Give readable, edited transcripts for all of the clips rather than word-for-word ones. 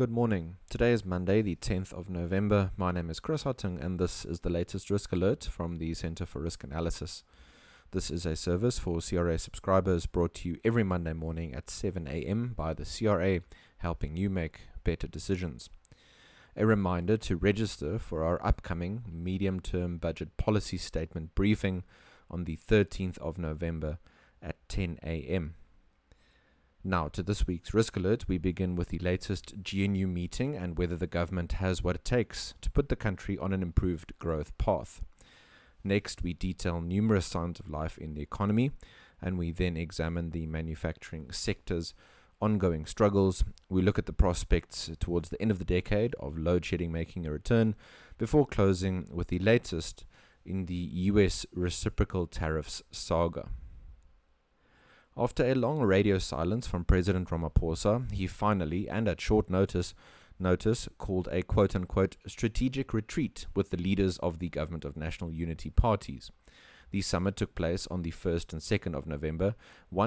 Good morning. Today is Monday, the 10th of November. My name is Chris Hotting, and this is the latest risk alert from the Center for Risk Analysis. This is a service for CRA subscribers brought to you every Monday morning at 7 a.m. by the CRA, helping you make better decisions. A reminder to register for our upcoming medium-term budget policy statement briefing on the 13th of November at 10 a.m. Now, to this week's Risk Alert, we begin with the latest GNU meeting and whether the government has what it takes to put the country on an improved growth path. Next, we detail numerous signs of life in the economy, and we then examine the manufacturing sector's ongoing struggles. We look at the prospects towards the end of the decade of load shedding making a return, before closing with the latest in the US reciprocal tariffs saga. After a long radio silence from President Ramaphosa, he finally, and at short notice, called a quote-unquote strategic retreat with the leaders of the Government of National Unity parties. The summit took place on the 1st and 2nd of November,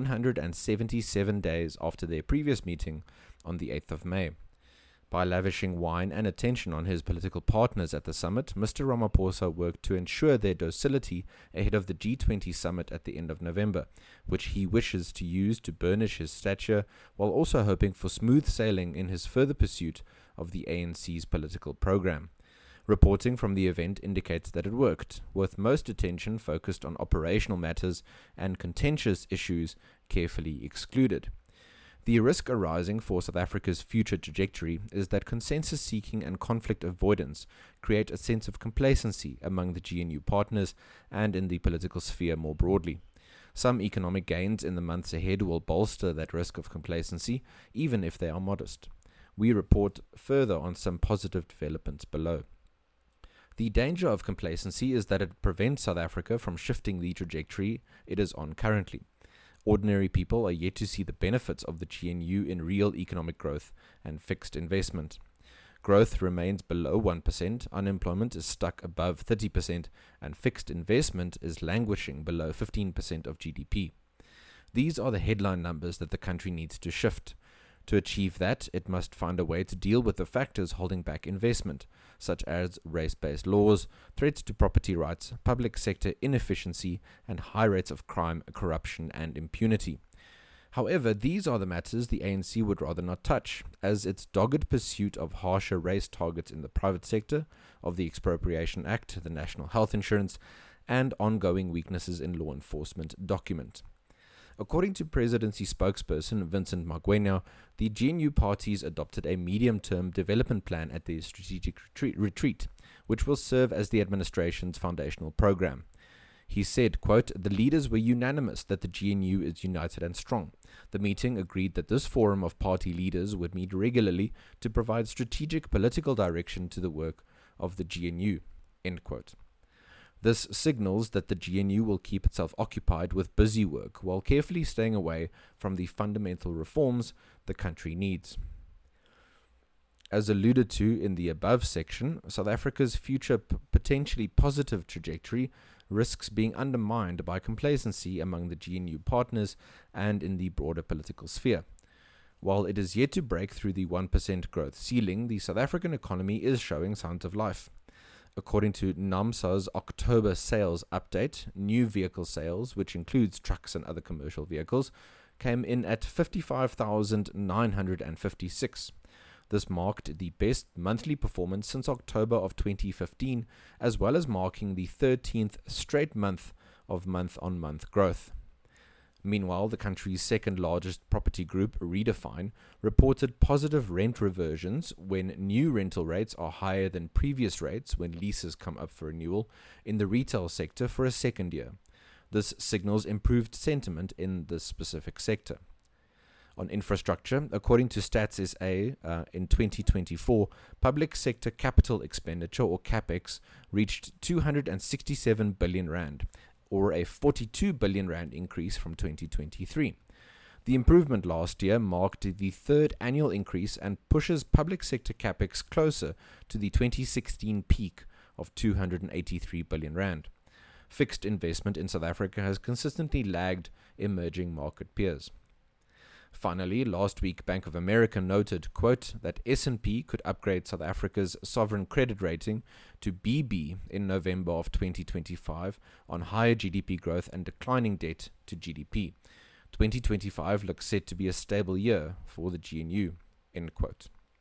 177 days after their previous meeting on the 8th of May. By lavishing wine and attention on his political partners at the summit, Mr. Ramaphosa worked to ensure their docility ahead of the G20 summit at the end of November, which he wishes to use to burnish his stature, while also hoping for smooth sailing in his further pursuit of the ANC's political program. Reporting from the event indicates that it worked, with most attention focused on operational matters and contentious issues carefully excluded. The risk arising for South Africa's future trajectory is that consensus-seeking and conflict avoidance create a sense of complacency among the GNU partners and in the political sphere more broadly. Some economic gains in the months ahead will bolster that risk of complacency, even if they are modest. We report further on some positive developments below. The danger of complacency is that it prevents South Africa from shifting the trajectory it is on currently. Ordinary people are yet to see the benefits of the GNU in real economic growth and fixed investment. Growth remains below 1%, unemployment is stuck above 30%, and fixed investment is languishing below 15% of GDP. These are the headline numbers that the country needs to shift. To achieve that, it must find a way to deal with the factors holding back investment, such as race-based laws, threats to property rights, public sector inefficiency, and high rates of crime, corruption, and impunity. However, these are the matters the ANC would rather not touch, as its dogged pursuit of harsher race targets in the private sector, of the Expropriation Act, the National Health Insurance, and ongoing weaknesses in law enforcement document. According to presidency spokesperson Vincent Magwenya, the GNU parties adopted a medium-term development plan at the strategic retreat, which will serve as the administration's foundational program. He said, quote, "The leaders were unanimous that the GNU is united and strong. The meeting agreed that this forum of party leaders would meet regularly to provide strategic political direction to the work of the GNU." End quote. This signals that the GNU will keep itself occupied with busy work while carefully staying away from the fundamental reforms the country needs. As alluded to in the above section, South Africa's future potentially positive trajectory risks being undermined by complacency among the GNU partners and in the broader political sphere. While it is yet to break through the 1% growth ceiling, the South African economy is showing signs of life. According to NAMSA's October sales update, new vehicle sales, which includes trucks and other commercial vehicles, came in at 55,956. This marked the best monthly performance since October of 2015, as well as marking the 13th straight month of month-on-month growth. Meanwhile, the country's second-largest property group, Redefine, reported positive rent reversions when new rental rates are higher than previous rates when leases come up for renewal in the retail sector for a second year. This signals improved sentiment in this specific sector. On infrastructure, according to Stats SA, in 2024, public sector capital expenditure, or CapEx, reached 267 billion rand, or a 42 billion rand increase from 2023. The improvement last year marked the third annual increase and pushes public sector capex closer to the 2016 peak of 283 billion rand. Fixed investment in South Africa has consistently lagged emerging market peers. Finally, last week, Bank of America noted, quote, that S&P could upgrade South Africa's sovereign credit rating to BB in November of 2025 on higher GDP growth and declining debt to GDP. 2025 looks set to be a stable year for the GNU, end quote.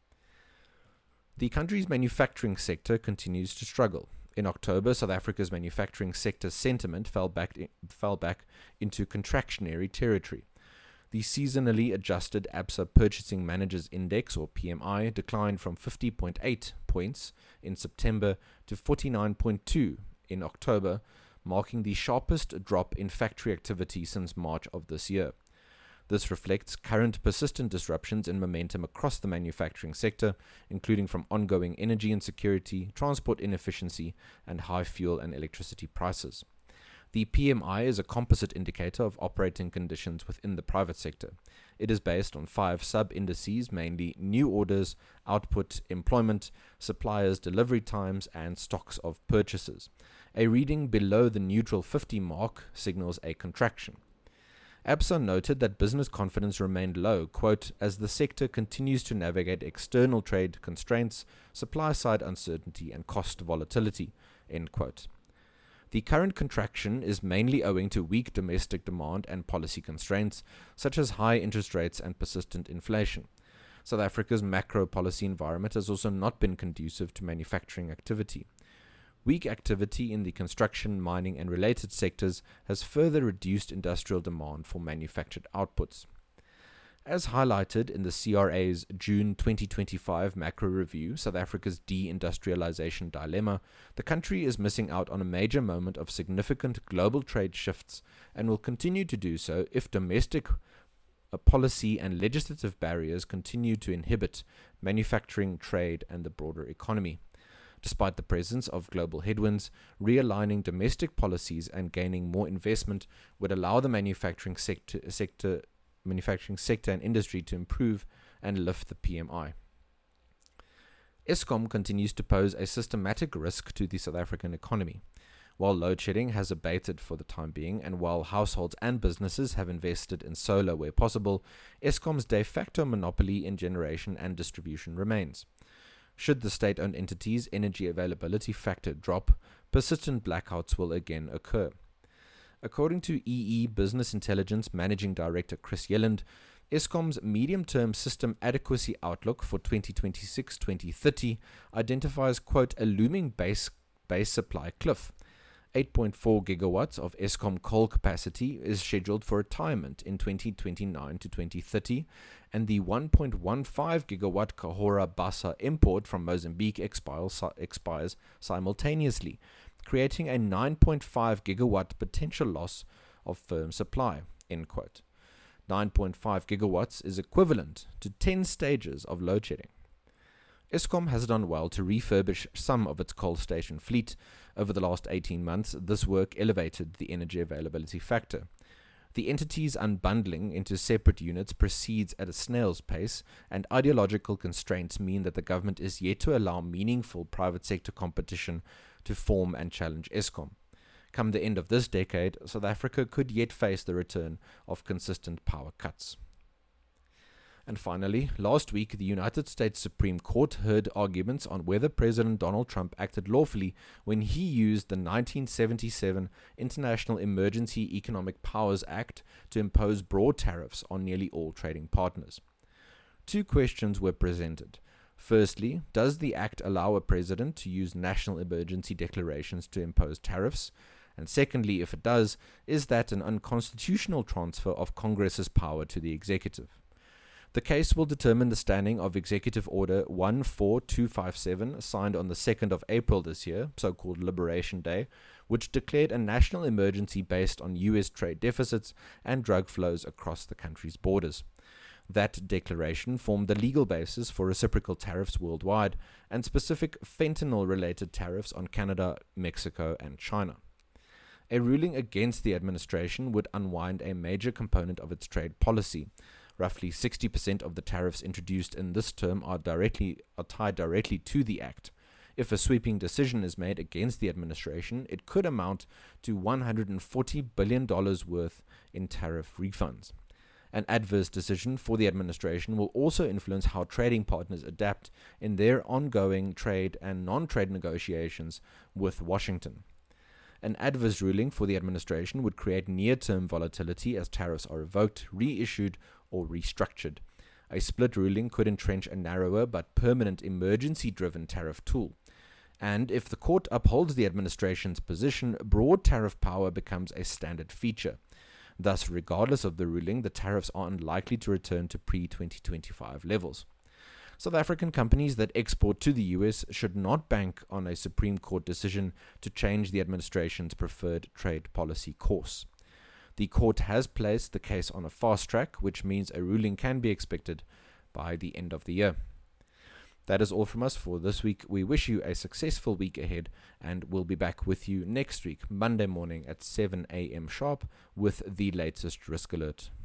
The country's manufacturing sector continues to struggle. In October, South Africa's manufacturing sector sentiment fell back into contractionary territory. The seasonally adjusted Absa Purchasing Managers Index, or PMI, declined from 50.8 points in September to 49.2 in October, marking the sharpest drop in factory activity since March of this year. This reflects current persistent disruptions in momentum across the manufacturing sector, including from ongoing energy insecurity, transport inefficiency, and high fuel and electricity prices. The PMI is a composite indicator of operating conditions within the private sector. It is based on 5 sub-indices, mainly new orders, output, employment, suppliers' delivery times, and stocks of purchases. A reading below the neutral 50 mark signals a contraction. Absa noted that business confidence remained low, quote, as the sector continues to navigate external trade constraints, supply-side uncertainty, and cost volatility, end quote. The current contraction is mainly owing to weak domestic demand and policy constraints, such as high interest rates and persistent inflation. South Africa's macro policy environment has also not been conducive to manufacturing activity. Weak activity in the construction, mining, and related sectors has further reduced industrial demand for manufactured outputs. As highlighted in the CRA's June 2025 macro review, South Africa's deindustrialization dilemma, the country is missing out on a major moment of significant global trade shifts and will continue to do so if domestic policy and legislative barriers continue to inhibit manufacturing, trade, and the broader economy. Despite the presence of global headwinds, realigning domestic policies and gaining more investment would allow the manufacturing sector and industry to improve and lift the PMI. Eskom continues to pose a systematic risk to the South African economy. While load shedding has abated for the time being, and while households and businesses have invested in solar where possible, Eskom's de facto monopoly in generation and distribution remains. Should the state-owned entity's energy availability factor drop, persistent blackouts will again occur. According to EE Business Intelligence Managing Director Chris Yelland, Eskom's medium-term system adequacy outlook for 2026-2030 identifies, quote, a looming base supply cliff. 8.4 gigawatts of Eskom coal capacity is scheduled for retirement in 2029 to 2030, and the 1.15 gigawatt Cahora Bassa import from Mozambique expires simultaneously, creating a 9.5 gigawatt potential loss of firm supply, end quote. 9.5 gigawatts is equivalent to 10 stages of load shedding. Eskom has done well to refurbish some of its coal station fleet. Over the last 18 months, this work elevated the energy availability factor. The entity's unbundling into separate units proceeds at a snail's pace, and ideological constraints mean that the government is yet to allow meaningful private sector competition to form and challenge Eskom. Come the end of this decade, South Africa could yet face the return of consistent power cuts. And finally, last week, the United States Supreme Court heard arguments on whether President Donald Trump acted lawfully when he used the 1977 International Emergency Economic Powers Act to impose broad tariffs on nearly all trading partners. 2 questions were presented. Firstly, does the act allow a president to use national emergency declarations to impose tariffs? And secondly, if it does, is that an unconstitutional transfer of Congress's power to the executive? The case will determine the standing of Executive Order 14257, signed on the 2nd of April this year, so-called Liberation Day, which declared a national emergency based on U.S. trade deficits and drug flows across the country's borders. That declaration formed the legal basis for reciprocal tariffs worldwide and specific fentanyl-related tariffs on Canada, Mexico, and China. A ruling against the administration would unwind a major component of its trade policy. Roughly 60% of the tariffs introduced in this term are tied directly to the act. If a sweeping decision is made against the administration, it could amount to $140 billion worth in tariff refunds. An adverse decision for the administration will also influence how trading partners adapt in their ongoing trade and non-trade negotiations with Washington. An adverse ruling for the administration would create near-term volatility as tariffs are revoked, reissued, or restructured. A split ruling could entrench a narrower but permanent emergency-driven tariff tool. And if the court upholds the administration's position, broad tariff power becomes a standard feature. Thus, regardless of the ruling, the tariffs are unlikely to return to pre-2025 levels. South African companies that export to the US should not bank on a Supreme Court decision to change the administration's preferred trade policy course. The court has placed the case on a fast track, which means a ruling can be expected by the end of the year. That is all from us for this week. We wish you a successful week ahead, and we'll be back with you next week, Monday morning at 7 a.m. sharp, with the latest risk alert.